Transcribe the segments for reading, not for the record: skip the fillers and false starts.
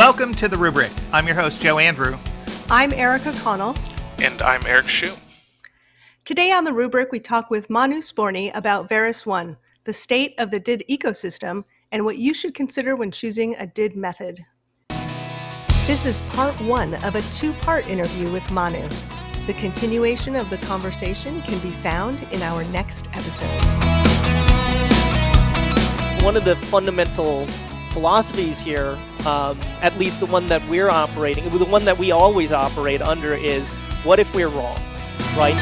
Welcome to The Rubric. I'm your host, Joe Andrew. I'm Erica Connell. And I'm Eric Shu. Today on The Rubric, we talk with Manu Sporny about VerisOne, the state of the DID ecosystem, and what you should consider when choosing a DID method. This is part one of a two-part interview with Manu. The continuation of the conversation can be found in our next episode. One of the fundamental philosophies here, at least the one that we're operating, the one that we always operate under, is what if we're wrong, right?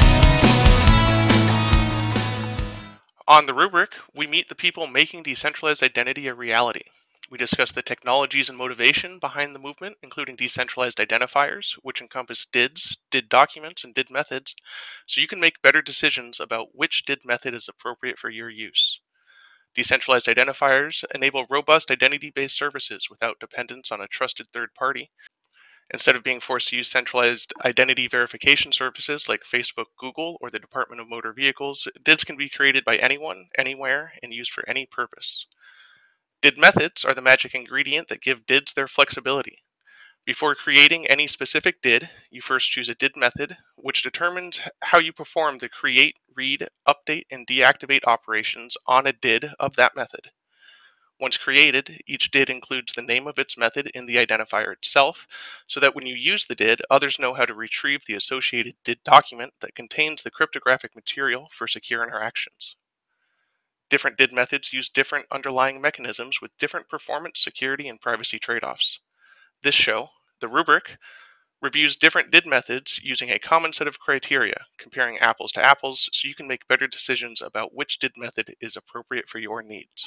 On The Rubric, we meet the people making decentralized identity a reality. We discuss the technologies and motivation behind the movement, including decentralized identifiers, which encompass DIDs, DID documents, and DID methods, so you can make better decisions about which DID method is appropriate for your use. Decentralized identifiers enable robust identity-based services without dependence on a trusted third party. Instead of being forced to use centralized identity verification services like Facebook, Google, or the Department of Motor Vehicles, DIDs can be created by anyone, anywhere, and used for any purpose. DID methods are the magic ingredient that give DIDs their flexibility. Before creating any specific DID, you first choose a DID method, which determines how you perform the create, read, update, and deactivate operations on a DID of that method. Once created, each DID includes the name of its method in the identifier itself, so that when you use the DID, others know how to retrieve the associated DID document that contains the cryptographic material for secure interactions. Different DID methods use different underlying mechanisms with different performance, security, and privacy trade-offs. This show, The Rubric, reviews different DID methods using a common set of criteria, comparing apples to apples, so you can make better decisions about which DID method is appropriate for your needs.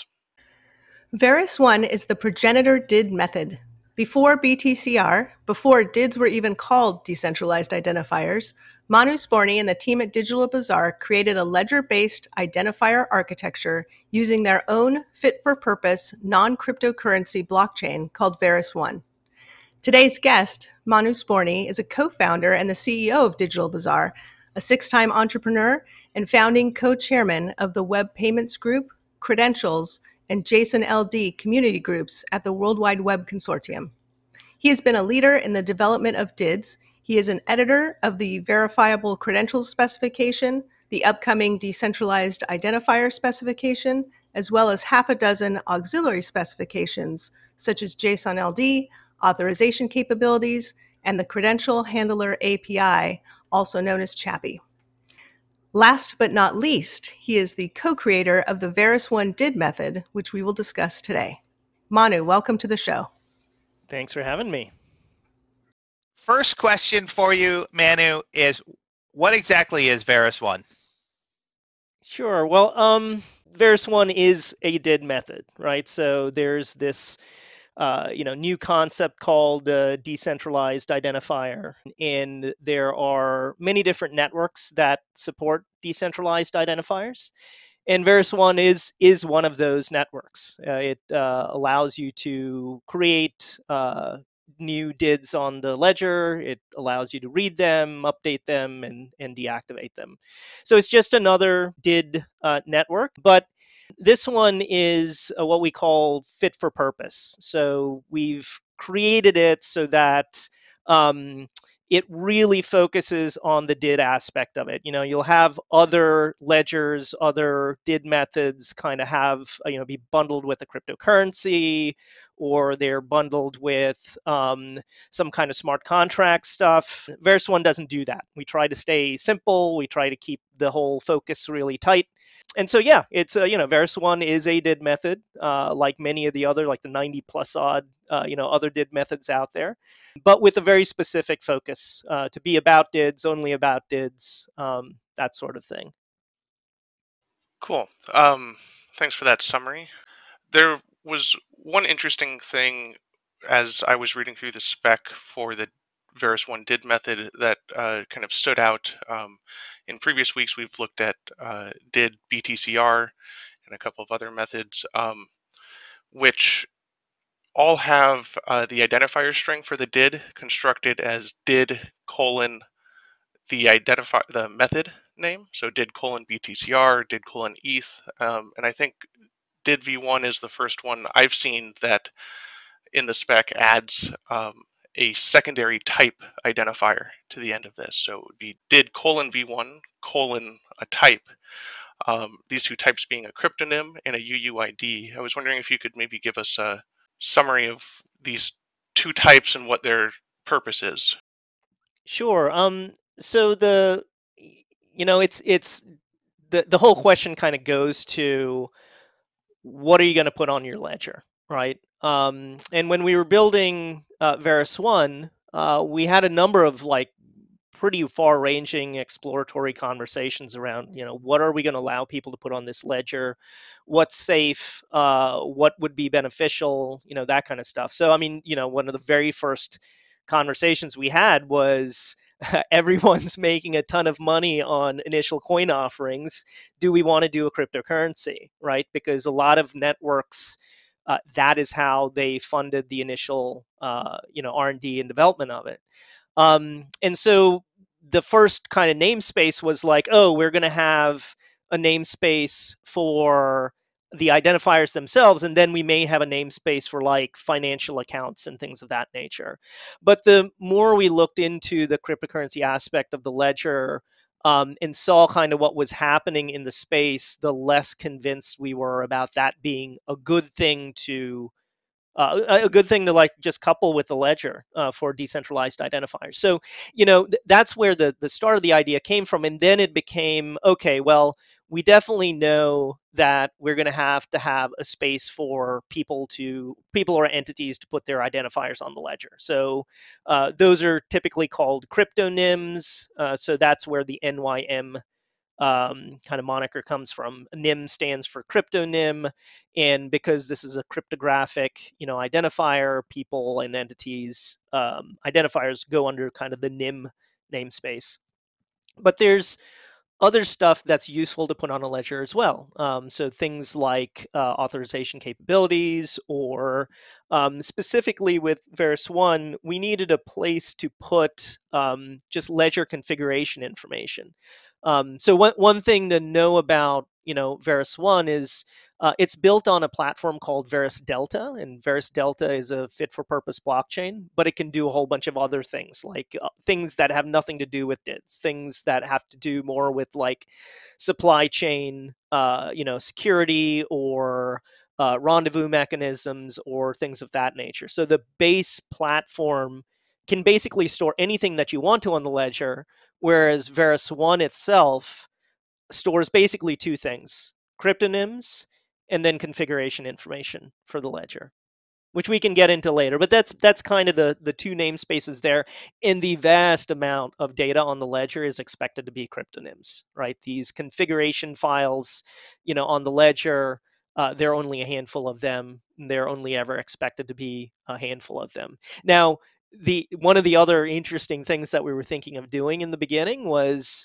VerisOne is the progenitor DID method. Before BTCR, before DIDs were even called decentralized identifiers, Manu Sporny and the team at Digital Bazaar created a ledger-based identifier architecture using their own fit-for-purpose non-cryptocurrency blockchain called VerisOne. Today's guest, Manu Sporny, is a co-founder and the CEO of Digital Bazaar, a six-time entrepreneur and founding co-chairman of the Web Payments Group, Credentials, and JSON LD community groups at the World Wide Web Consortium. He has been a leader in the development of DIDs. He is an editor of the Verifiable Credentials Specification, the upcoming Decentralized Identifier Specification, as well as half a dozen auxiliary specifications, such as JSON LD, authorization capabilities, and the Credential Handler API, also known as CHAPI. Last but not least, he is the co-creator of the VerisOne DID method, which we will discuss today. Manu, welcome to the show. Thanks for having me. First question for you, Manu, is what exactly is VerisOne? Sure. Well, VerisOne is a DID method, right? So there's this new concept called decentralized identifier, and there are many different networks that support decentralized identifiers, and VerisOne is one of those networks. It allows you to create new DIDs on the ledger. It allows you to read them, update them, and deactivate them. So it's just another DID network, but this one is what we call fit for purpose. So we've created it so that it really focuses on the DID aspect of it. You know, you'll have other ledgers, other DID methods kind of have, be bundled with a cryptocurrency, or they're bundled with some kind of smart contract stuff. VerisOne doesn't do that. We try to stay simple. We try to keep the whole focus really tight. And so, yeah, it's, VerisOne is a DID method, like many of the other, like the 90 plus odd, other DID methods out there, but with a very specific focus to be about DIDs, only about DIDs, that sort of thing. Cool. Thanks for that summary. There was one interesting thing as I was reading through the spec for the VerisOne DID method that kind of stood out. In previous weeks, we've looked at DID BTCR and a couple of other methods, which all have the identifier string for the DID constructed as DID colon the method name. So DID colon BTCR, DID colon ETH, and I think DID v1 is the first one I've seen that in the spec adds a secondary type identifier to the end of this. So it would be did :v1 : a type. These two types being a cryptonym and a UUID. I was wondering if you could maybe give us a summary of these two types and what their purpose is. Sure. So it's the whole question kind of goes to what are you going to put on your ledger, right? And when we were building Verus One, we had a number of like pretty far-ranging exploratory conversations around, what are we going to allow people to put on this ledger, what's safe, what would be beneficial, that kind of stuff. So, I mean, one of the very first conversations we had was everyone's making a ton of money on initial coin offerings. Do we want to do a cryptocurrency, right? Because a lot of networks, that is how they funded the initial, R&D and development of it. And so the first kind of namespace was like, oh, we're going to have a namespace for the identifiers themselves, and then we may have a namespace for like financial accounts and things of that nature. But the more we looked into the cryptocurrency aspect of the ledger, and saw kind of what was happening in the space, the less convinced we were about that being a good thing to like just couple with the ledger for decentralized identifiers. So, that's where the start of the idea came from. And then it became, okay, well, we definitely know that we're going to have a space for people or entities to put their identifiers on the ledger. So those are typically called cryptonyms. So that's where the NYM kind of moniker comes from. NIM stands for cryptonym, and because this is a cryptographic, identifier, people and entities identifiers go under kind of the NIM namespace. But there's other stuff that's useful to put on a ledger as well. So things like authorization capabilities, or specifically with Verus One, we needed a place to put just ledger configuration information. So one thing to know about Verus One is it's built on a platform called Verus Delta, and Verus Delta is a fit-for-purpose blockchain, but it can do a whole bunch of other things, like things that have nothing to do with DIDs, things that have to do more with like supply chain, security, or rendezvous mechanisms, or things of that nature. So the base platform can basically store anything that you want to on the ledger, whereas Verus One itself stores basically two things: cryptonyms and then configuration information for the ledger, which we can get into later. But that's kind of the two namespaces there. And the vast amount of data on the ledger is expected to be cryptonyms, right? These configuration files, on the ledger, there are only a handful of them. They're only ever expected to be a handful of them. Now, one of the other interesting things that we were thinking of doing in the beginning was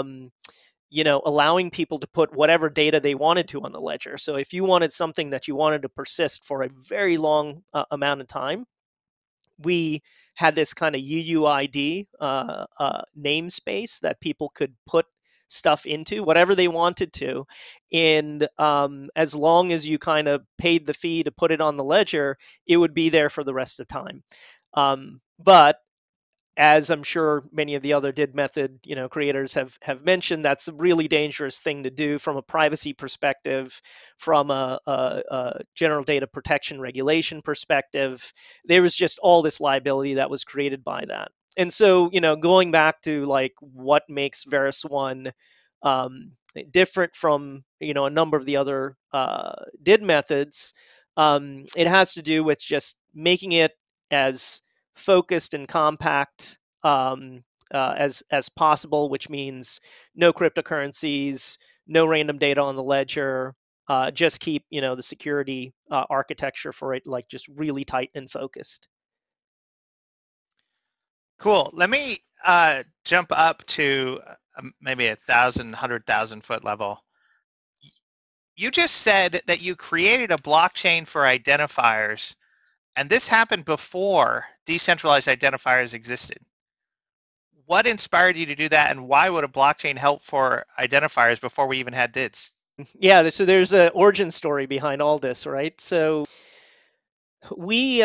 allowing people to put whatever data they wanted to on the ledger. So if you wanted something that you wanted to persist for a very long amount of time, we had this kind of UUID namespace that people could put stuff into, whatever they wanted to. And as long as you kind of paid the fee to put it on the ledger, it would be there for the rest of the time. But as I'm sure many of the other DID method, creators have mentioned, that's a really dangerous thing to do from a privacy perspective, from a general data protection regulation perspective. There was just all this liability that was created by that. And so, going back to like what makes Verus One different from, a number of the other DID methods, it has to do with just making it as focused and compact as possible, which means no cryptocurrencies, no random data on the ledger. Just keep the security architecture for it like just really tight and focused. Cool. Let me jump up to maybe 1,000, 100,000 foot level. You just said that you created a blockchain for identifiers, and this happened before decentralized identifiers existed. What inspired you to do that, and why would a blockchain help for identifiers before we even had DIDs? Yeah, so there's an origin story behind all this, right? So We,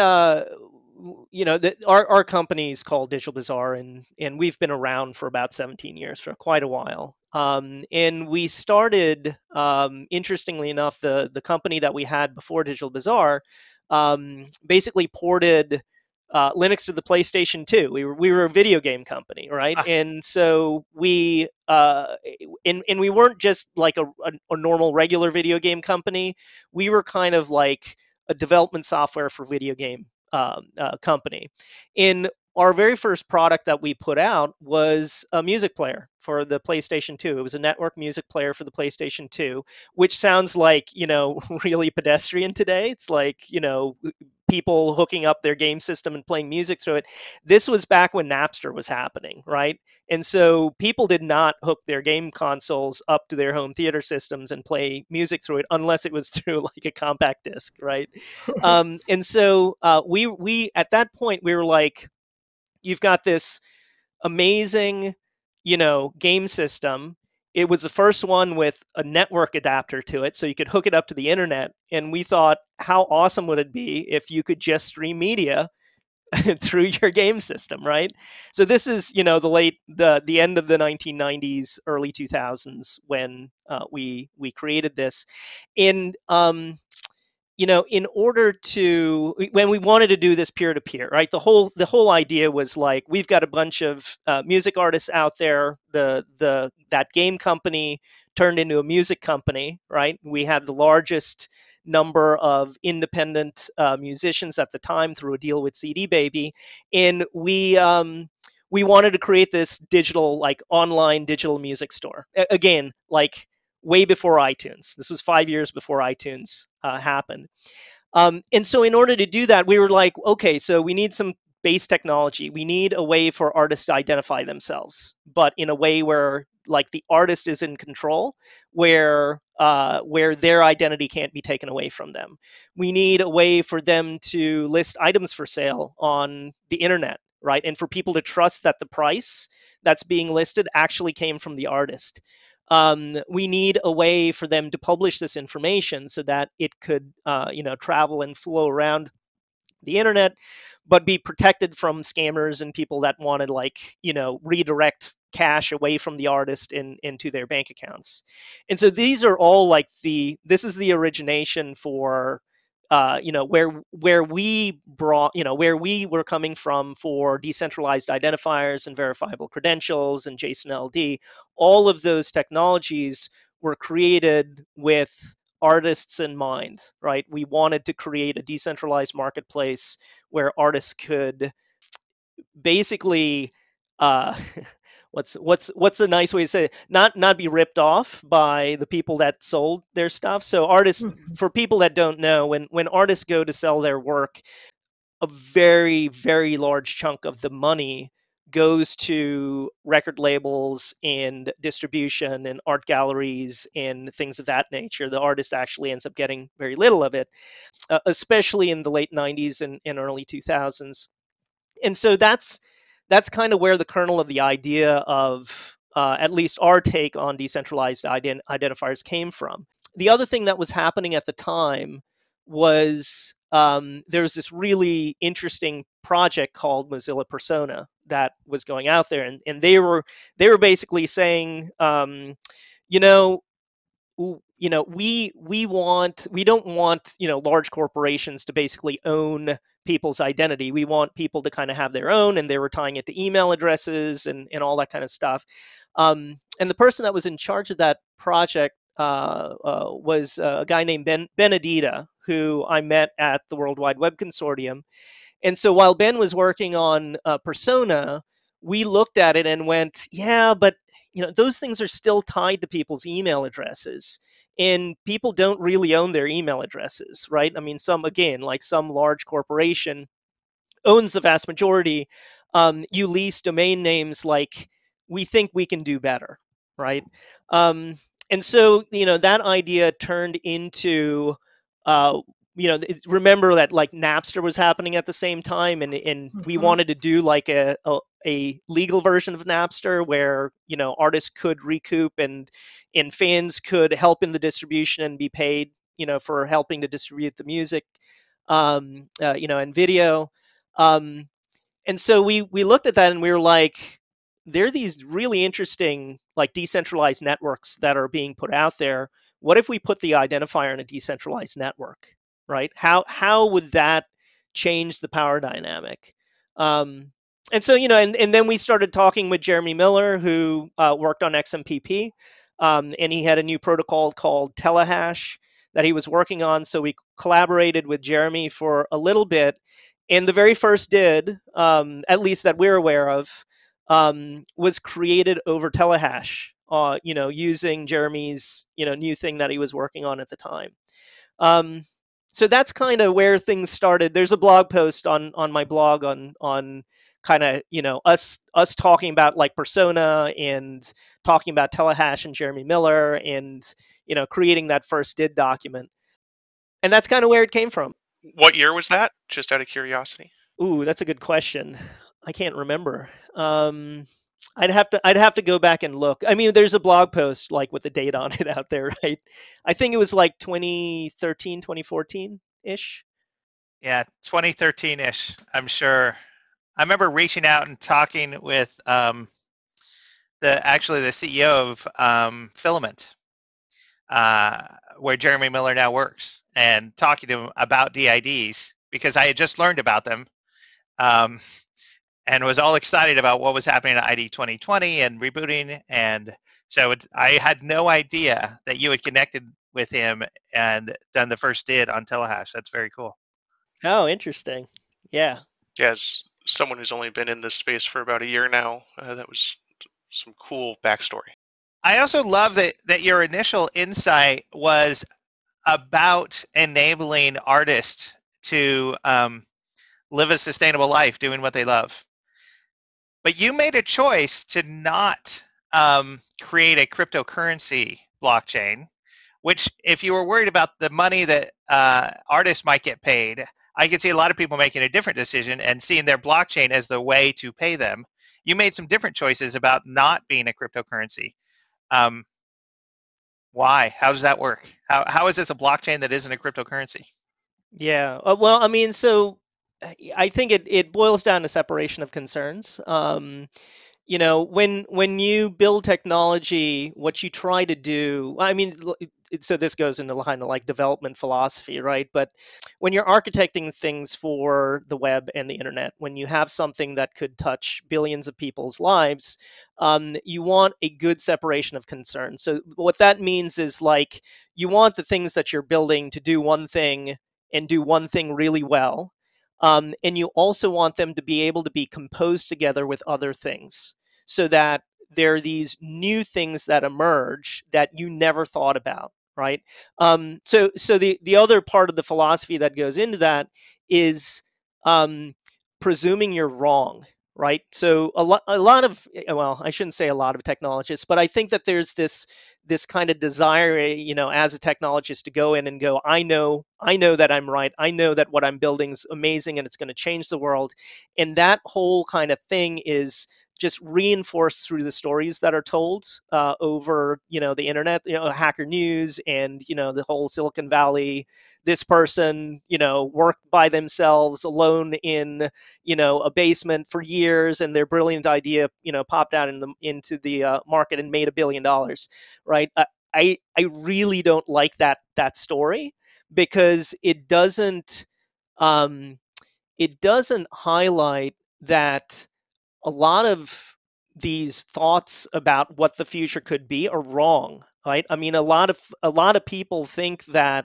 our company is called Digital Bazaar, and we've been around for about 17 years, for quite a while. And we started, interestingly enough, the company that we had before Digital Bazaar basically ported Linux to the PlayStation 2. We were a video game company, right? Ah, And so and we weren't just like a normal regular video game company. We were kind of like a development software for video game company. In our very first product that we put out was a music player for the PlayStation 2. It was a network music player for the PlayStation 2, which sounds like, really pedestrian today. It's like, people hooking up their game system and playing music through it. This was back when Napster was happening, right? And so people did not hook their game consoles up to their home theater systems and play music through it unless it was through like a compact disc, right? And so we at that point we were like, you've got this amazing, game system. It was the first one with a network adapter to it, so you could hook it up to the internet. And we thought, how awesome would it be if you could just stream media through your game system, right? So this is, the end of the 1990s, early 2000s when we created this. And in order to, when we wanted to do this peer to peer, right? The whole idea was like, we've got a bunch of music artists out there. That game company turned into a music company, right? We had the largest number of independent musicians at the time through a deal with CD Baby, and we wanted to create this digital, like online digital music store. Again, like way before iTunes. This was 5 years before iTunes happened. And so in order to do that, we were like, okay, so we need some base technology. We need a way for artists to identify themselves, but in a way where like the artist is in control, where their identity can't be taken away from them. We need a way for them to list items for sale on the internet, right? And for people to trust that the price that's being listed actually came from the artist. We need a way for them to publish this information so that it could, travel and flow around the internet, but be protected from scammers and people that wanted, like, redirect cash away from the artist into their bank accounts. And so these are all like this is the origination for where we brought, where we were coming from for decentralized identifiers and verifiable credentials and JSON LD. All of those technologies were created with artists in mind, right? We wanted to create a decentralized marketplace where artists could basically uh, what's a nice way to say it? Not be ripped off by the people that sold their stuff. So artists, for people that don't know, when artists go to sell their work, a very, very large chunk of the money goes to record labels and distribution and art galleries and things of that nature. The artist actually ends up getting very little of it, especially in the late 90s and early 2000s. And so that's kind of where the kernel of the idea of at least our take on decentralized identifiers came from. The other thing that was happening at the time was there was this really interesting project called Mozilla Persona that was going out there, and they were basically saying, you know, we don't want large corporations to basically own people's identity. We want people to kind of have their own, and they were tying it to email addresses and all that kind of stuff. And the person that was in charge of that project was a guy named Ben Benedita, who I met at the World Wide Web Consortium. And so while Ben was working on Persona, we looked at it and went, yeah, but those things are still tied to people's email addresses, and people don't really own their email addresses, right? I mean, some large corporation owns the vast majority. You lease domain names, like, we think we can do better, right? And so that idea turned into remember that like Napster was happening at the same time, and we wanted to do like a legal version of Napster where artists could recoup and fans could help in the distribution and be paid for helping to distribute the music. and video. And so we looked at that and we were like, there are these really interesting like decentralized networks that are being put out there. What if we put the identifier in a decentralized network, right? How would that change the power dynamic? And so, and then we started talking with Jeremy Miller, who worked on XMPP, and he had a new protocol called Telehash that he was working on. So we collaborated with Jeremy for a little bit. And the very first DID, at least that we're aware of, was created over Telehash, using Jeremy's, new thing that he was working on at the time. So that's kind of where things started. There's a blog post on my blog on kind of us talking about like Persona and talking about Telehash and Jeremy Miller and creating that first DID document. And that's kind of where it came from. What year was that? Just out of curiosity. Ooh, that's a good question. I can't remember. I'd have to go back and look. I mean, there's a blog post like with the date on it out there, right? I think it was like 2013, 2014-ish. Yeah, 2013-ish, I'm sure. I remember reaching out and talking with the CEO of Filament, where Jeremy Miller now works, and talking to him about DIDs because I had just learned about them, and was all excited about what was happening at ID 2020 and rebooting. And so I had no idea that you had connected with him and done the first DID on Telehash. That's very cool. Oh, interesting. Yeah. As someone who's only been in this space for about a year now, that was some cool backstory. I also love that your initial insight was about enabling artists to live a sustainable life doing what they love. But you made a choice to not create a cryptocurrency blockchain, which if you were worried about the money that artists might get paid, I could see a lot of people making a different decision and seeing their blockchain as the way to pay them. You made some different choices about not being a cryptocurrency. Why? How does that work? How is this a blockchain that isn't a cryptocurrency? Yeah. Well, I mean, so I think it boils down to separation of concerns. When you build technology, what you try to do, I mean, so this goes into kind of like development philosophy, right? But when you're architecting things for the web and the internet, when you have something that could touch billions of people's lives, you want a good separation of concerns. So what that means is like you want the things that you're building to do one thing and do one thing really well. And you also want them to be able to be composed together with other things so that there are these new things that emerge that you never thought about, right? So the other part of the philosophy that goes into that is presuming you're wrong, right? So a lot of, well, I shouldn't say a lot of technologists, but I think that there's this kind of desire, as a technologist to go in and go, I know that I'm right. I know that what I'm building is amazing and it's going to change the world. And that whole kind of thing is just reinforced through the stories that are told over, the internet, Hacker News and, the whole Silicon Valley, this person, worked by themselves alone in, a basement for years, and their brilliant idea, popped out into the market and made $1 billion, right? I really don't like that story because it doesn't highlight that a lot of these thoughts about what the future could be are wrong, right? I mean, a lot of people think that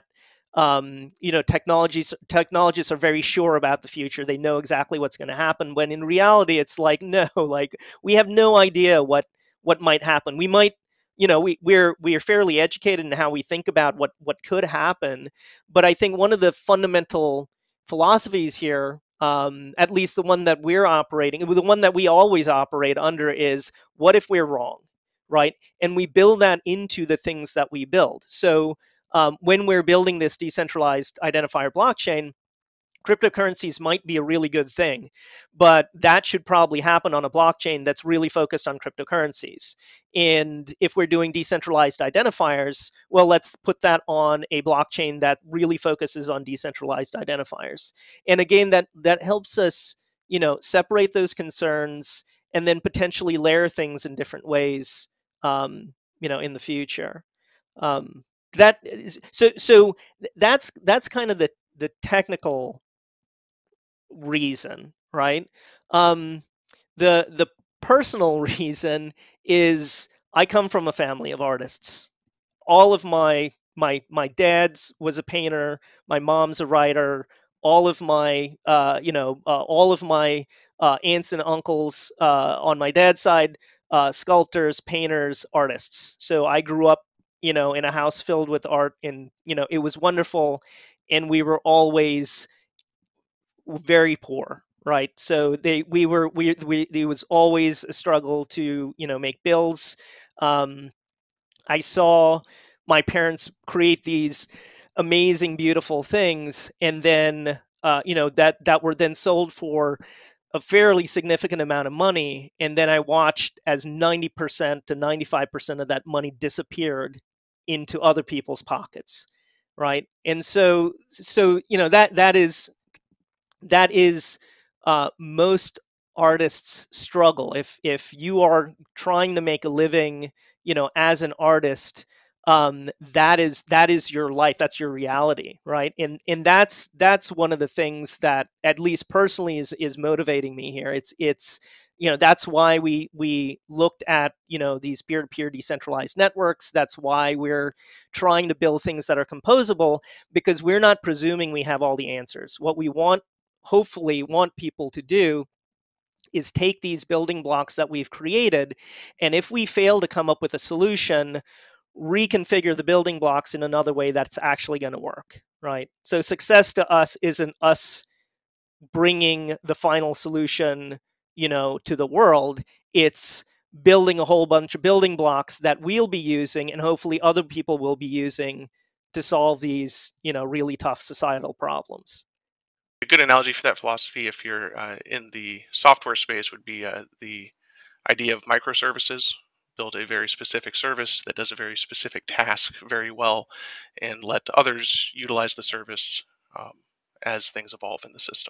technologists are very sure about the future. They know exactly what's going to happen. When in reality, it's like, no, like we have no idea what might happen. We might, we are fairly educated in how we think about what could happen. But I think one of the fundamental philosophies here, at least the one that we're operating, the one that we always operate under, is what if we're wrong, right? And we build that into the things that we build. So when we're building this decentralized identifier blockchain, cryptocurrencies might be a really good thing, but that should probably happen on a blockchain that's really focused on cryptocurrencies. And if we're doing decentralized identifiers, well, let's put that on a blockchain that really focuses on decentralized identifiers. And again, that helps us, separate those concerns and then potentially layer things in different ways, in the future. That is, so that's kind of the technical reason, right? The personal reason is I come from a family of artists. All of my dad's was a painter, my mom's a writer, all of my all of my aunts and uncles on my dad's side, sculptors, painters, artists. So I grew up in a house filled with art, and it was wonderful, and we were always very poor, right? So it was always a struggle to make bills. um, I saw my parents create these amazing, beautiful things, and then that were then sold for a fairly significant amount of money, and then I watched as 90% to 95% of that money disappeared into other people's pockets, right? And so that is most artists struggle. If you are trying to make a living as an artist, that is your life, that's your reality, right? And that's one of the things that, at least personally, is motivating me here. It's that's why we looked at these peer-to-peer decentralized networks. That's why we're trying to build things that are composable, because we're not presuming we have all the answers. What we hopefully want people to do is take these building blocks that we've created, and if we fail to come up with a solution, reconfigure the building blocks in another way that's actually going to work, right? So success to us isn't us bringing the final solution to the world. It's building a whole bunch of building blocks that we'll be using, and hopefully other people will be using, to solve these really tough societal problems. A good analogy for that philosophy, if you're in the software space, would be the idea of microservices. Build a very specific service that does a very specific task very well, and let others utilize the service as things evolve in the system.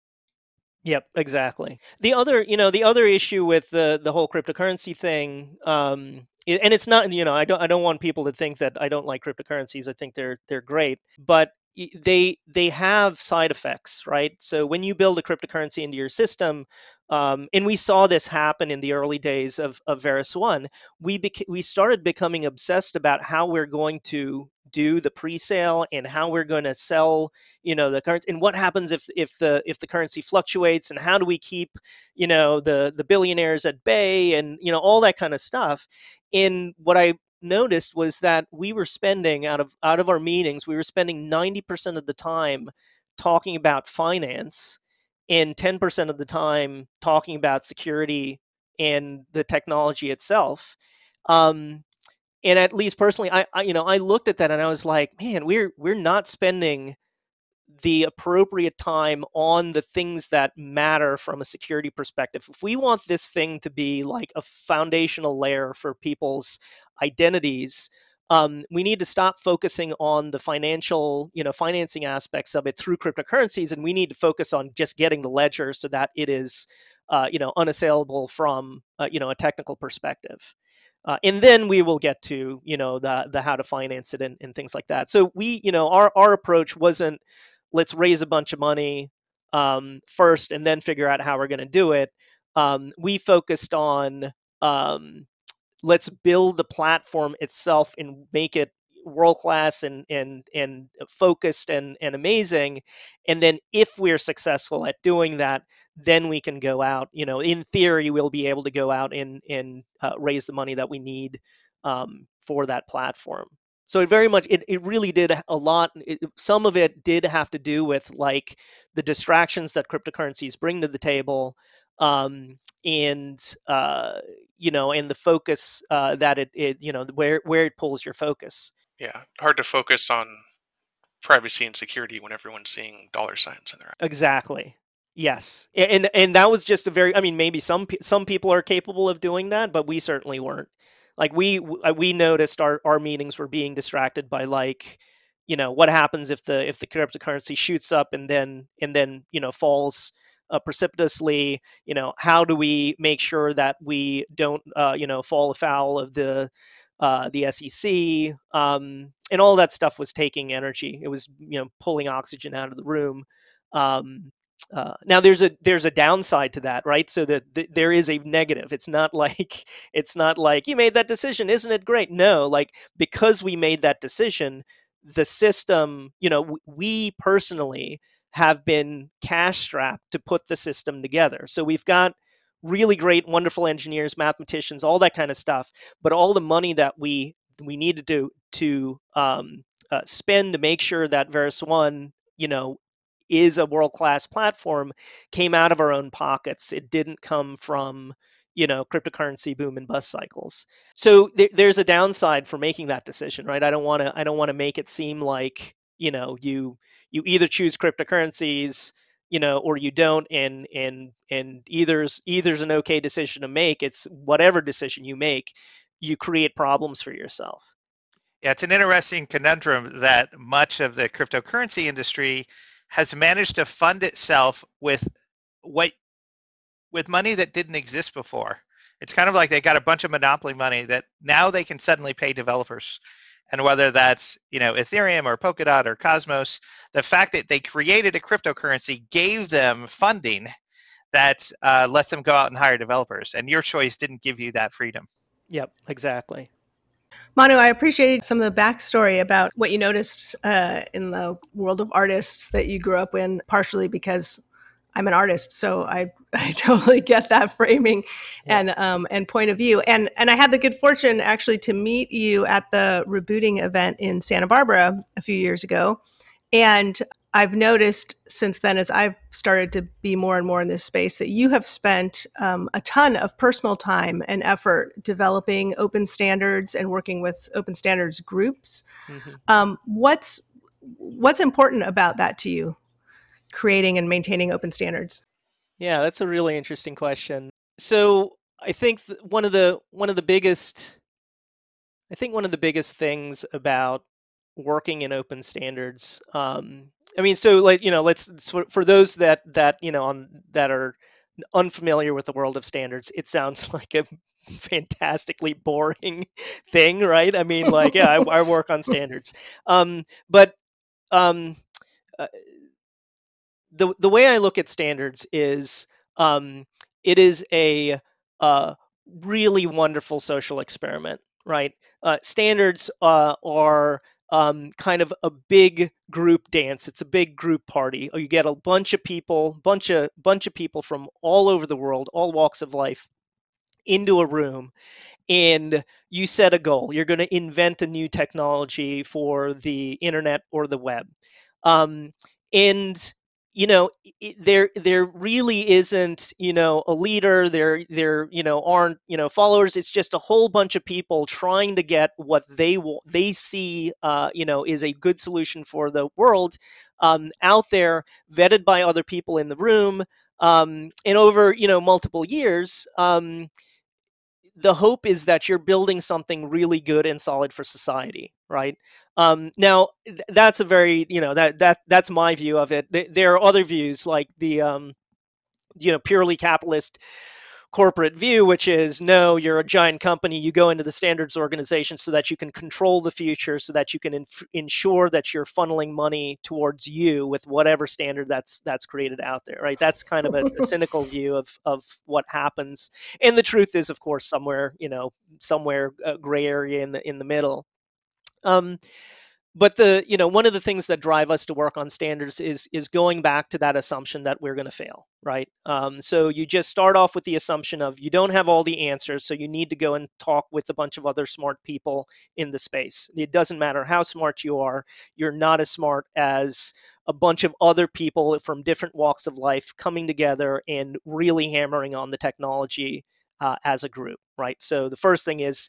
Yep, exactly. The other issue with the whole cryptocurrency thing, and it's not, I don't want people to think that I don't like cryptocurrencies. I think they're great, but they have side effects, right? So when you build a cryptocurrency into your system, and we saw this happen in the early days of Verus One, we started becoming obsessed about how we're going to do the pre-sale and how we're going to sell the currency, and what happens if the currency fluctuates, and how do we keep the billionaires at bay, and all that kind of stuff. And what I noticed was that we were spending, out of our meetings, we were spending 90% of the time talking about finance, and 10% of the time talking about security and the technology itself. And at least personally, I looked at that and I was like, man, we're not spending the appropriate time on the things that matter from a security perspective. If we want this thing to be like a foundational layer for people's identities, we need to stop focusing on the financing aspects of it through cryptocurrencies, and we need to focus on just getting the ledger so that it is, unassailable from, a technical perspective. And then we will get to the how to finance it, and things like that. So our approach wasn't, let's raise a bunch of money first and then figure out how we're going to do it. We focused on, let's build the platform itself and make it world class and focused and amazing. And then if we're successful at doing that, then we can go out. In theory, we'll be able to go out and raise the money that we need for that platform. So it really did a lot. Some of it did have to do with like the distractions that cryptocurrencies bring to the table, and and the focus that it where it pulls your focus. Yeah, hard to focus on privacy and security when everyone's seeing dollar signs in their eyes. Exactly. Yes. And that was just a very, I mean, maybe some people are capable of doing that, but we certainly weren't. Like we noticed our meetings were being distracted by, like, what happens if the cryptocurrency shoots up and then falls precipitously. How do we make sure that we don't fall afoul of the SEC, and all that stuff was taking energy. It was pulling oxygen out of the room. Now there's a downside to that, right? So that there is a negative. It's not like you made that decision, isn't it great? No, like, because we made that decision, the system, we personally have been cash strapped to put the system together. So we've got really great, wonderful engineers, mathematicians, all that kind of stuff. But all the money that we needed to spend to make sure that VerusOne, is a world-class platform, came out of our own pockets. It didn't come from cryptocurrency boom and bust cycles. So there's a downside for making that decision, right? I don't want to make it seem like you either choose cryptocurrencies or you don't, and either's an okay decision to make. It's whatever decision you make, you create problems for yourself. Yeah, it's an interesting conundrum that much of the cryptocurrency industry has managed to fund itself with money that didn't exist before. It's kind of like they got a bunch of monopoly money that now they can suddenly pay developers. And whether that's Ethereum or Polkadot or Cosmos, the fact that they created a cryptocurrency gave them funding that lets them go out and hire developers. And your choice didn't give you that freedom. Yep, exactly. Manu, I appreciated some of the backstory about what you noticed in the world of artists that you grew up in, partially because I'm an artist, so I totally get that framing and point of view. And I had the good fortune actually to meet you at the Rebooting event in Santa Barbara a few years ago. And I've noticed since then, as I've started to be more and more in this space, that you have spent a ton of personal time and effort developing open standards and working with open standards groups. Mm-hmm. What's important about that to you, creating and maintaining open standards? Yeah, that's a really interesting question. So I think one of the biggest things about working in open standards, I mean, so like, let's for those that that are unfamiliar with the world of standards, it sounds like a fantastically boring thing, right? I mean, like, yeah, I work on standards, but the way I look at standards is it is a really wonderful social experiment, right? Standards are kind of a big group dance. It's a big group party. You get a bunch of people, bunch of people from all over the world, all walks of life, into a room, and you set a goal. You're going to invent a new technology for the internet or the web, and there really isn't a leader. There aren't followers. It's just a whole bunch of people trying to get what they see is a good solution for the world out there, vetted by other people in the room, and over multiple years. The hope is that you're building something really good and solid for society, right? Now, that's a very, that's my view of it. There are other views, like the, purely capitalist corporate view, which is, no, you're a giant company. You go into the standards organization so that you can control the future, so that you can ensure that you're funneling money towards you with whatever standard that's created out there, right? That's kind of a cynical view of what happens. And the truth is, of course, somewhere a gray area in the middle. But one of the things that drive us to work on standards is going back to that assumption that we're going to fail, right? So you just start off with the assumption of you don't have all the answers, so you need to go and talk with a bunch of other smart people in the space. It doesn't matter how smart you are, you're not as smart as a bunch of other people from different walks of life coming together and really hammering on the technology as a group, right? So the first thing is,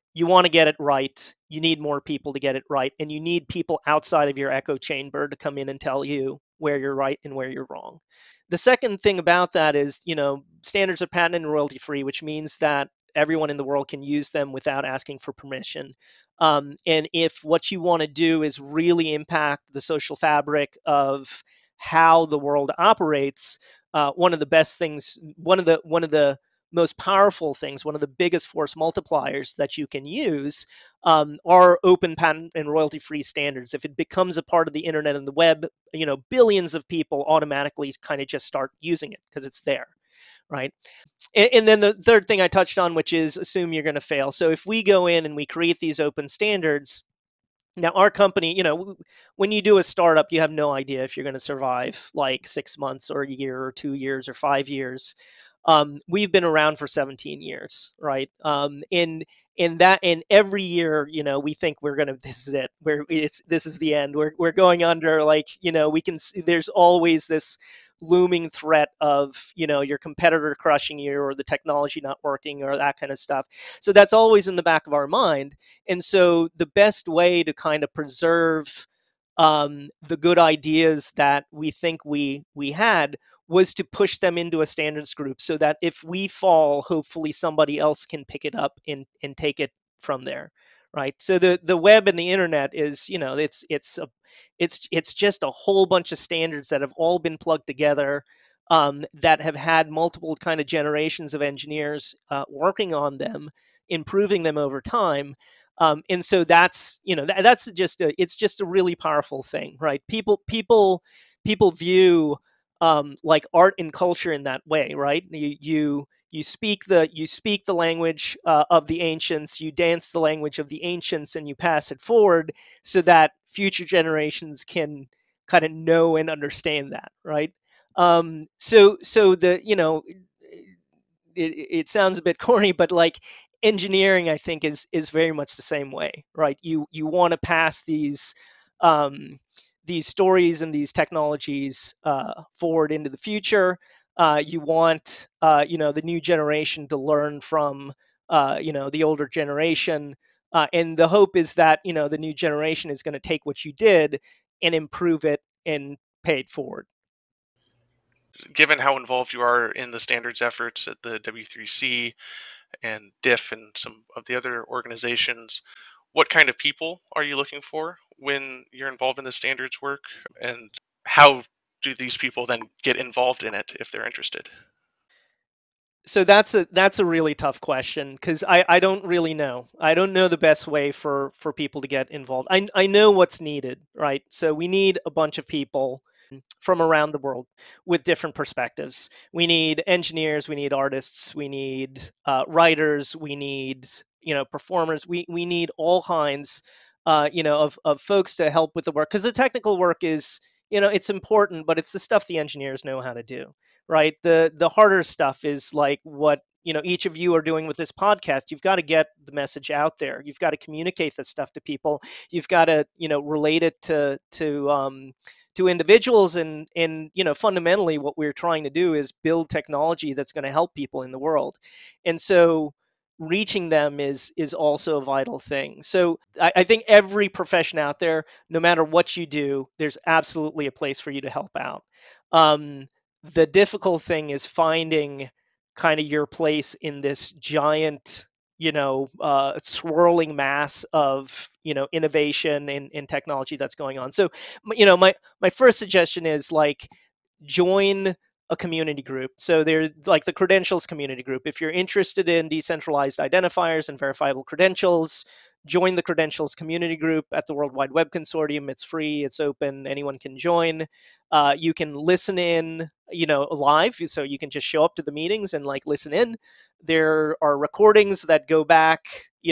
you want to get it right. You need more people to get it right. And you need people outside of your echo chamber to come in and tell you where you're right and where you're wrong. The second thing about that is, standards are patent and royalty free, which means that everyone in the world can use them without asking for permission. And if what you want to do is really impact the social fabric of how the world operates, one of the best things, one of the most powerful things, one of the biggest force multipliers that you can use are open patent and royalty-free standards. If it becomes a part of the internet and the web, billions of people automatically kind of just start using it because it's there, right? And then the third thing I touched on, which is assume you're going to fail. So if we go in and we create these open standards, now our company, when you do a startup, you have no idea if you're going to survive like 6 months or a year or 2 years or 5 years. We've been around for 17 years, right? And every year, we think this is it. This is the end. We're going under. Like, we can see there's always this looming threat of your competitor crushing you or the technology not working or that kind of stuff. So that's always in the back of our mind. And so the best way to kind of preserve the good ideas that we think we had was to push them into a standards group so that if we fall, hopefully somebody else can pick it up and take it from there, right? So the web and the internet is, it's just a whole bunch of standards that have all been plugged together, that have had multiple kind of generations of engineers working on them, improving them over time. And so that's that's just it's just a really powerful thing, right? People view like art and culture in that way, right? You speak the language of the ancients, you dance the language of the ancients, and you pass it forward so that future generations can kind of know and understand that, right? So the it sounds a bit corny, but like engineering, I think is very much the same way, right? You want to pass these stories and these technologies forward into the future. You want the new generation to learn from the older generation, and the hope is that the new generation is going to take what you did and improve it and pay it forward. Given how involved you are in the standards efforts at the W3C and DIF and some of the other organizations, what kind of people are you looking for when you're involved in the standards work, and how do these people then get involved in it if they're interested? So that's a really tough question because I don't really know. I don't know the best way for people to get involved. I know what's needed, right? So we need a bunch of people from around the world with different perspectives. We need engineers, we need artists, we need writers, we need performers. We need all kinds of folks to help with the work, because the technical work is it's important, but it's the stuff the engineers know how to do, right? The harder stuff is like what each of you are doing with this podcast. You've got to get the message out there. You've got to communicate this stuff to people. You've got to relate it to individuals, and fundamentally what we're trying to do is build technology that's going to help people in the world. And so reaching them is also a vital thing. So I think every profession out there, no matter what you do, there's absolutely a place for you to help out. The difficult thing is finding kind of your place in this giant swirling mass of innovation and technology that's going on. So my first suggestion is like join a community group. So they're like the credentials community group. If you're interested in decentralized identifiers and verifiable credentials, join the credentials community group at the World Wide Web Consortium. It's free, it's open, anyone can join. You can listen in, live, so you can just show up to the meetings and like listen in. There are recordings that go back,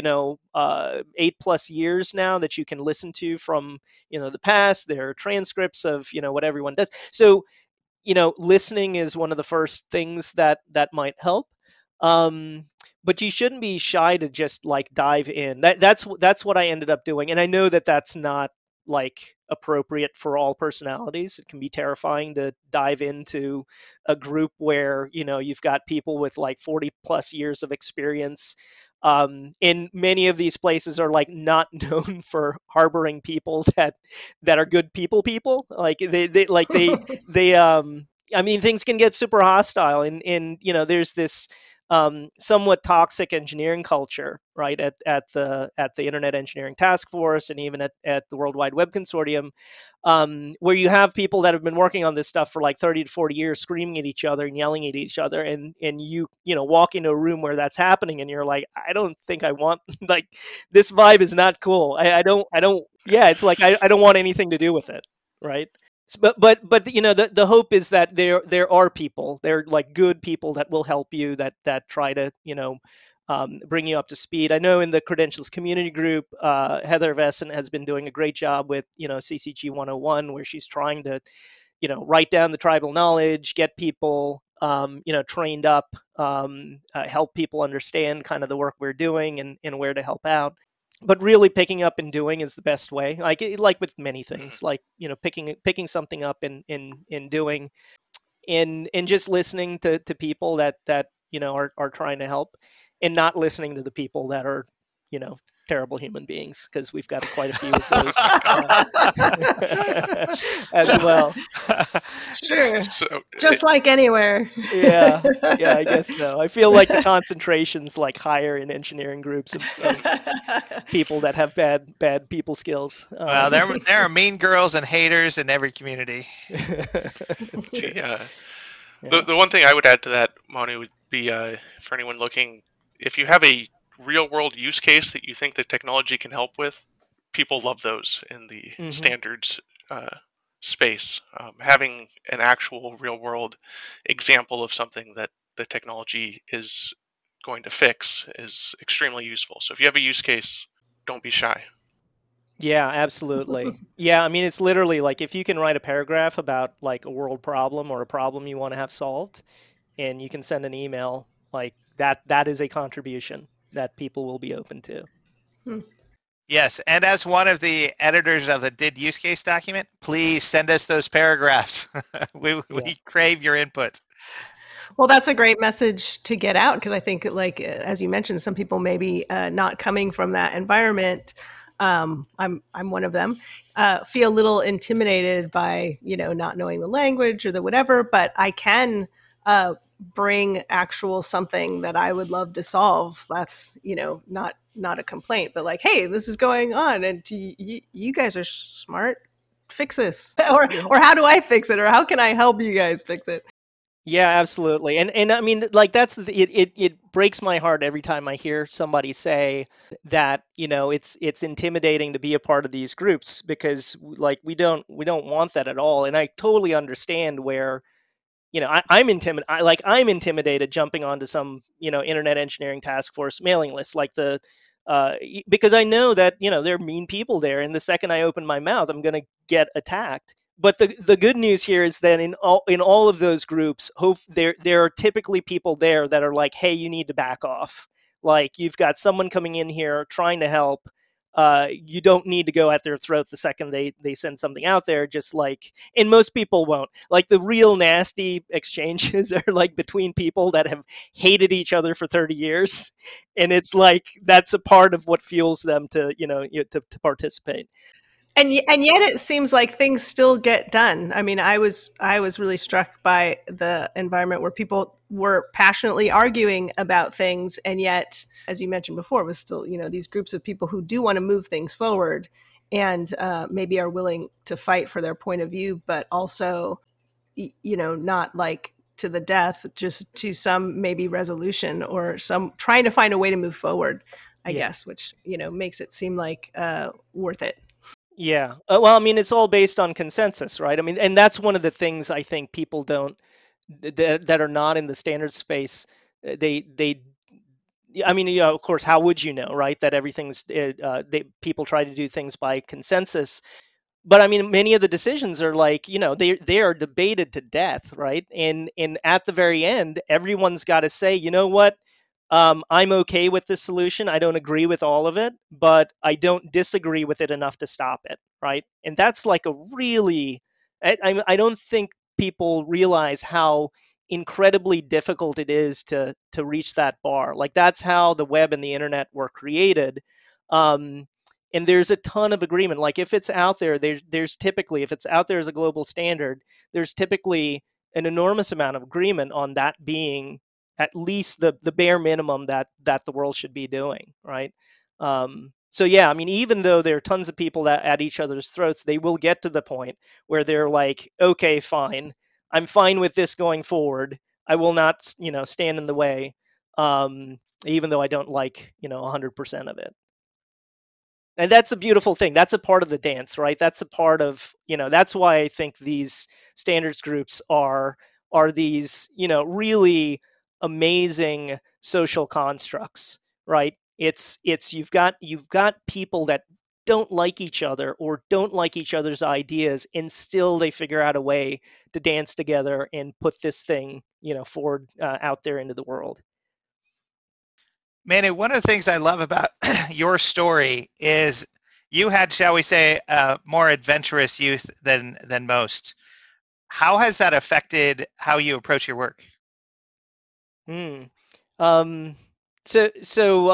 8+ years now that you can listen to from, the past. There are transcripts of, what everyone does. So listening is one of the first things that might help. But you shouldn't be shy to just like dive in. That's what I ended up doing. And I know that that's not like appropriate for all personalities. It can be terrifying to dive into a group where, you've got people with like 40+ years of experience. And many of these places are like not known for harboring people that are good people. Like they I mean, things can get super hostile, and there's this somewhat toxic engineering culture, right, at the Internet Engineering Task Force, and even at the World Wide Web Consortium, where you have people that have been working on this stuff for like 30 to 40 years, screaming at each other and yelling at each other, and you walk into a room where that's happening, and you're like, I don't think I want like this vibe is not cool. I don't. Yeah, it's like I don't want anything to do with it, right? But the hope is that there are people, they're like good people that will help you, that try to bring you up to speed. I know in the credentials community group, Heather Vesson has been doing a great job with CCG 101, where she's trying to write down the tribal knowledge, get people trained up, help people understand kind of the work we're doing, and where to help out. But really picking up and doing is the best way, like with many things, like picking something up and doing, and just listening to people that are trying to help, and not listening to the people that are terrible human beings, because we've got quite a few of those as well. Sure. So, Just like anywhere. Yeah, I guess so. I feel like the concentration's like higher in engineering groups of people that have bad people skills. Well, there are mean girls and haters in every community. the one thing I would add to that, Manu, would be for anyone looking, if you have a real world use case that you think the technology can help with, people love those in the standards space. Having an actual real world example of something that the technology is going to fix is extremely useful. So if you have a use case, don't be shy. Yeah, absolutely. Yeah, I mean, it's literally like if you can write a paragraph about like a world problem or a problem you want to have solved, and you can send an email, like that is a contribution that people will be open to. Yes, and as one of the editors of the DID use case document, please send us those paragraphs. we crave your input. Well, that's a great message to get out, because I think, like as you mentioned, some people maybe not coming from that environment. I'm one of them. Feel a little intimidated by not knowing the language or the whatever, but I can bring actual something that I would love to solve. That's not a complaint, but like, hey, this is going on, and you guys are smart. Fix this, or how do I fix it, or how can I help you guys fix it? Yeah, absolutely. And I mean, like it breaks my heart every time I hear somebody say that, it's intimidating to be a part of these groups, because like we don't want that at all. And I totally understand where, I'm intimidated jumping onto some, Internet Engineering Task Force mailing list, like because I know that, there are mean people there, and the second I open my mouth, I'm going to get attacked. But the good news here is that in all of those groups, there are typically people there that are like, hey, you need to back off. Like, you've got someone coming in here trying to help. You don't need to go at their throat the second they send something out there. Just like, and most people won't. Like, the real nasty exchanges are like between people that have hated each other for 30 years, and it's like that's a part of what fuels them to to participate. And yet it seems like things still get done. I mean, I was really struck by the environment where people were passionately arguing about things, and yet, as you mentioned before, it was still these groups of people who do want to move things forward, and maybe are willing to fight for their point of view, but also not like to the death, just to some maybe resolution, or some trying to find a way to move forward, I guess, which makes it seem like worth it. Yeah. Well, I mean, it's all based on consensus, right? I mean, and that's one of the things I think people don't, that are not in the standards space. I mean, of course, how would you know, right? That everything's, people try to do things by consensus. But I mean, many of the decisions are like, they are debated to death, right? And at the very end, everyone's got to say, you know what? I'm okay with this solution. I don't agree with all of it, but I don't disagree with it enough to stop it, right? And that's like a really, I don't think people realize how incredibly difficult it is to reach that bar. Like that's how the web and the internet were created. And there's a ton of agreement. Like if it's out there, there's typically, if it's out there as a global standard, there's typically an enormous amount of agreement on that being at least the bare minimum that the world should be doing, right? So yeah, I mean, even though there are tons of people that at each other's throats, they will get to the point where they're like, okay, fine, I'm fine with this going forward. I will not, stand in the way, even though I don't like, 100% of it. And that's a beautiful thing. That's a part of the dance, right? That's a part of, that's why I think these standards groups are these, really amazing social constructs, right? It's you've got people that don't like each other or don't like each other's ideas, and still they figure out a way to dance together and put this thing, forward out there into the world. Manu, one of the things I love about your story is you had, shall we say, a more adventurous youth than most. How has that affected how you approach your work? So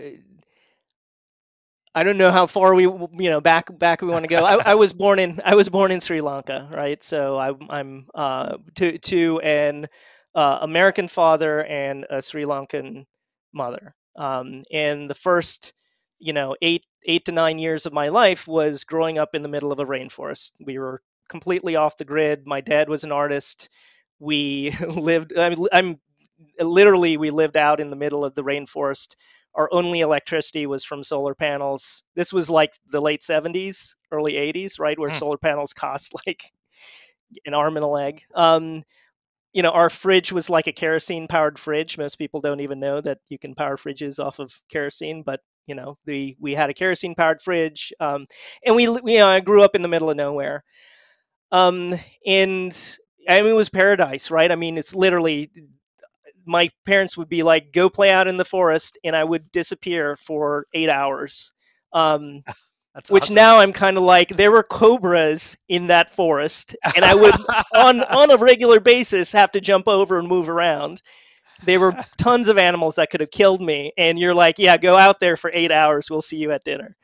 I don't know how far we back we want to go. I was born in Sri Lanka, right? So I'm to an American father and a Sri Lankan mother. And the first 8 to 9 years of my life was growing up in the middle of a rainforest. We were completely off the grid. My dad was an artist. We lived. I'm literally, we lived out in the middle of the rainforest. Our only electricity was from solar panels. This was like the late 70s, early 80s, right, where solar panels cost like an arm and a leg. Our fridge was like a kerosene powered fridge. Most people don't even know that you can power fridges off of kerosene, but we had a kerosene powered fridge. And I grew up in the middle of nowhere. And I mean, it was paradise, right? I mean, it's literally, my parents would be like, go play out in the forest, and I would disappear for 8 hours. That's which awesome. Now I'm kind of like, there were cobras in that forest, and I would on a regular basis have to jump over and move around. There were tons of animals that could have killed me, and you're like, yeah, go out there for 8 hours. We'll see you at dinner.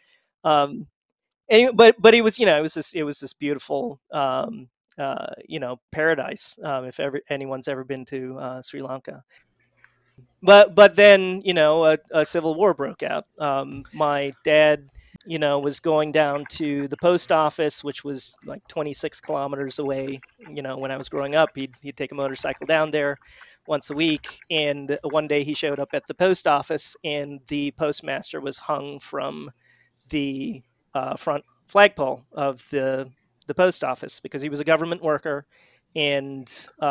But it was this beautiful paradise, if anyone's ever been to Sri Lanka. But then a civil war broke out. My dad was going down to the post office, which was like 26 kilometers away. When I was growing up, he'd take a motorcycle down there once a week, and one day he showed up at the post office, and the postmaster was hung from the front flagpole of the post office because he was a government worker, and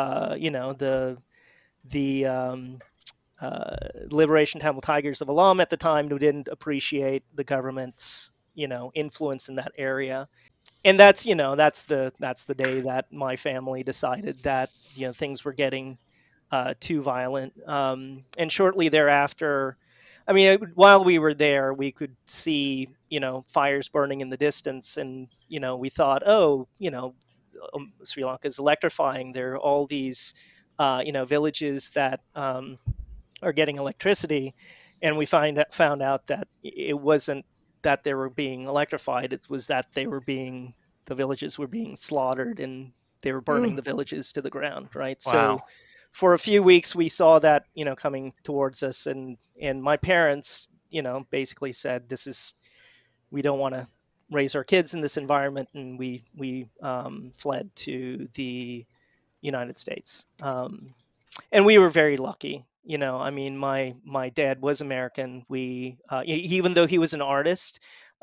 the Liberation Tamil Tigers of Alam at the time who didn't appreciate the government's influence in that area. And that's the day that my family decided that things were getting too violent. And shortly thereafter, I mean, while we were there, we could see fires burning in the distance, and we thought, oh, Sri Lanka is electrifying. There are all these villages that are getting electricity, and we found out that it wasn't that they were being electrified. It was that the villages were being slaughtered, and they were burning the villages to the ground, right? Wow. So for a few weeks we saw that coming towards us, and my parents basically said, we don't want to raise our kids in this environment, and we fled to the United States. And we were very lucky. I mean, my dad was American. Even though he was an artist,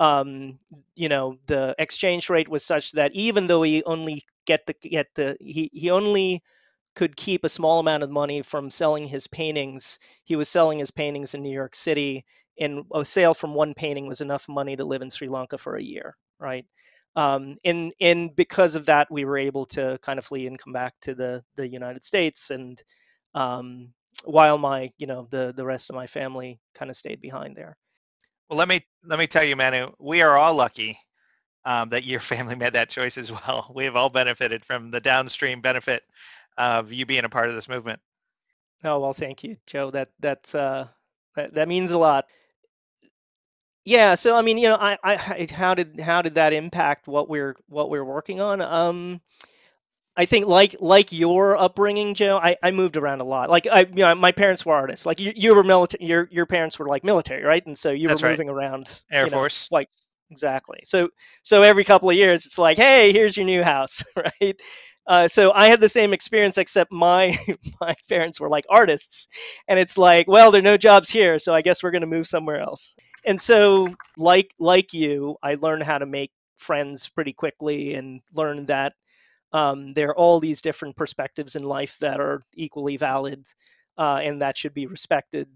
the exchange rate was such that even though he only he only could keep a small amount of money from selling his paintings, he was selling his paintings in New York City, and a sale from one painting was enough money to live in Sri Lanka for a year, right? And because of that, we were able to kind of flee and come back to the United States. And while the rest of my family kind of stayed behind there. Well, let me tell you, Manu, we are all lucky that your family made that choice as well. We have all benefited from the downstream benefit of you being a part of this movement. Oh, well, thank you, Joe. That means a lot. Yeah, so I mean, how did that impact what we're working on? I think like your upbringing, Joe. I moved around a lot. Like my parents were artists. Like you were military. Your parents were like military, right? And so you That's were right. moving around. Air Force. Like exactly. So every couple of years, it's like, hey, here's your new house, right? So I had the same experience, except my parents were like artists, and it's like, well, there are no jobs here, so I guess we're going to move somewhere else. And so, like you, I learned how to make friends pretty quickly, and learned that there are all these different perspectives in life that are equally valid, and that should be respected.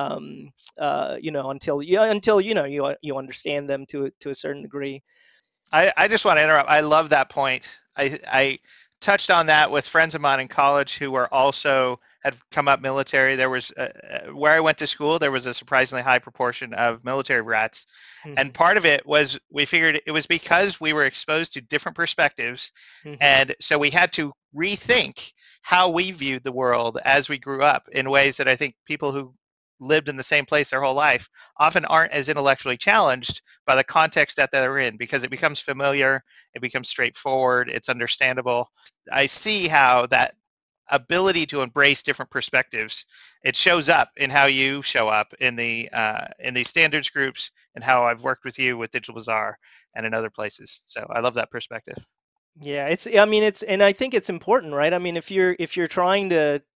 Until you understand them to a certain degree. I just want to interrupt. I love that point. I touched on that with friends of mine in college who were also had come up military. There was where I went to school, there was a surprisingly high proportion of military brats. Mm-hmm. And part of it was we figured it was because we were exposed to different perspectives. Mm-hmm. And so we had to rethink how we viewed the world as we grew up in ways that I think people who lived in the same place their whole life often aren't as intellectually challenged by the context that they're in, because it becomes familiar, it becomes straightforward, it's understandable. I see how that ability to embrace different perspectives, it shows up in how you show up in these standards groups, and how I've worked with you with Digital Bazaar and in other places. So I love that perspective. Yeah, and I think it's important, right? I mean, if you're trying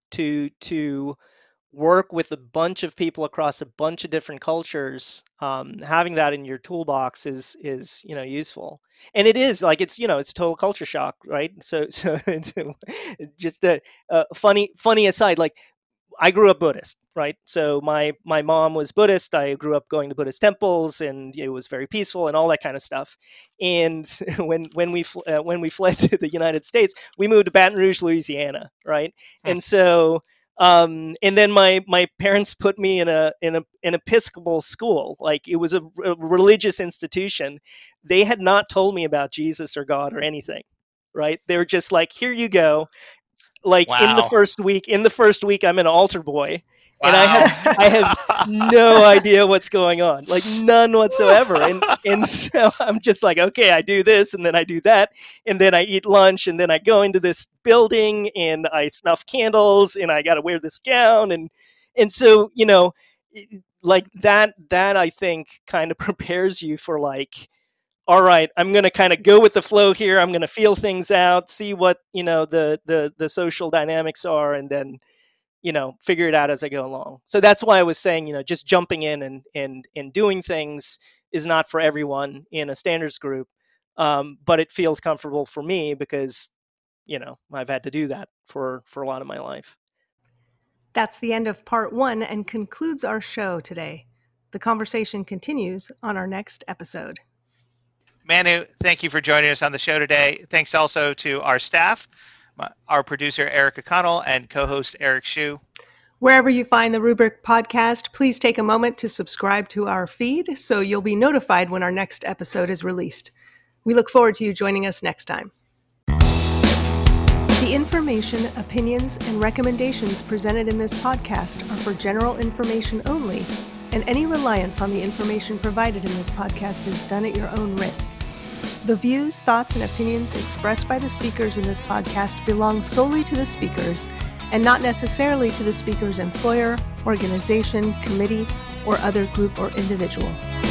to work with a bunch of people across a bunch of different cultures, having that in your toolbox is useful. And it is like it's total culture shock, right? So just a funny aside, like I grew up Buddhist, right? So my mom was Buddhist. I grew up going to Buddhist temples, and it was very peaceful and all that kind of stuff. And when we fled to the United States, we moved to Baton Rouge, Louisiana, right? And so and then my parents put me in an Episcopal school. Like it was a religious institution. They had not told me about Jesus or God or anything, right? They were just like, here you go. Like wow. in the first week, I'm an altar boy, wow. and I have no idea what's going on, like none whatsoever. And so I'm just like, okay, I do this, and then I do that, and then I eat lunch, and then I go into this building, and I snuff candles, and I got to wear this gown, and so like that I think kind of prepares you for like, all right, I'm going to kind of go with the flow here. I'm going to feel things out, see what, the social dynamics are, and then, figure it out as I go along. So that's why I was saying, just jumping in and doing things is not for everyone in a standards group. But it feels comfortable for me because, I've had to do that for a lot of my life. That's the end of part 1 and concludes our show today. The conversation continues on our next episode. Manu, thank you for joining us on the show today. Thanks also to our staff, our producer, Erica Connell, and co-host, Eric Shu. Wherever you find the Rubric podcast, please take a moment to subscribe to our feed so you'll be notified when our next episode is released. We look forward to you joining us next time. The information, opinions, and recommendations presented in this podcast are for general information only, and any reliance on the information provided in this podcast is done at your own risk. The views, thoughts, and opinions expressed by the speakers in this podcast belong solely to the speakers and not necessarily to the speaker's employer, organization, committee, or other group or individual.